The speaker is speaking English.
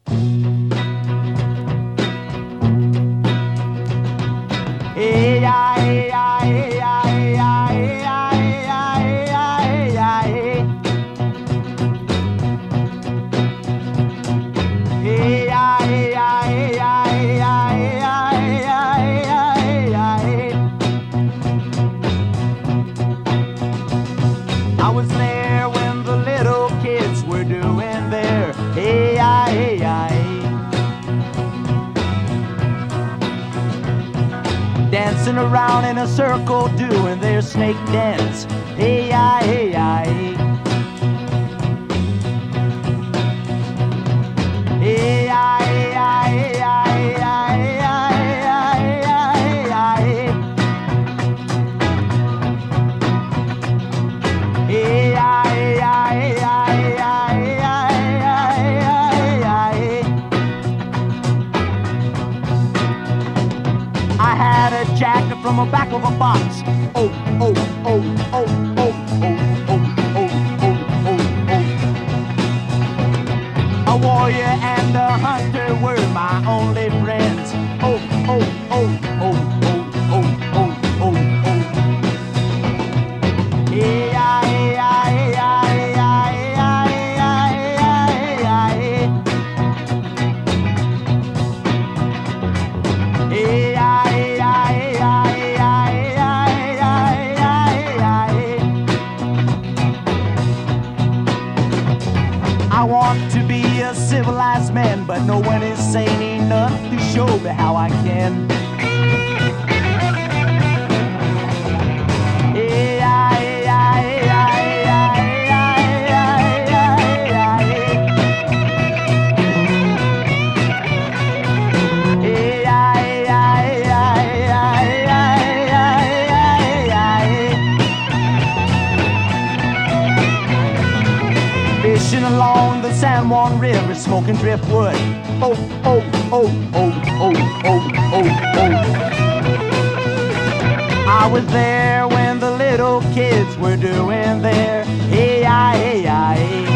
I was there when the little kids were doing their hey-ya-hey-ya-hey, dancing around in a circle doing their snake dance, hey-ya-hey-ya-hey, I had a jacket from the back of a box. Oh, oh, oh, oh, oh, oh, oh, oh, oh, oh, oh. A warrior and a hunter were my only friends. Oh, oh, oh, oh, oh, oh, oh, oh, oh. Yeah, yeah, yeah, yeah, yeah, yeah, yeah, yeah, yeah. I want to be a civilized man, but no one is sane enough to show me how I can. Fishing along the San Juan River, smoking driftwood. Oh, oh, oh, oh, oh, oh, oh, oh. I was there when the little kids were doing their hey-ya, hey-ya, hey.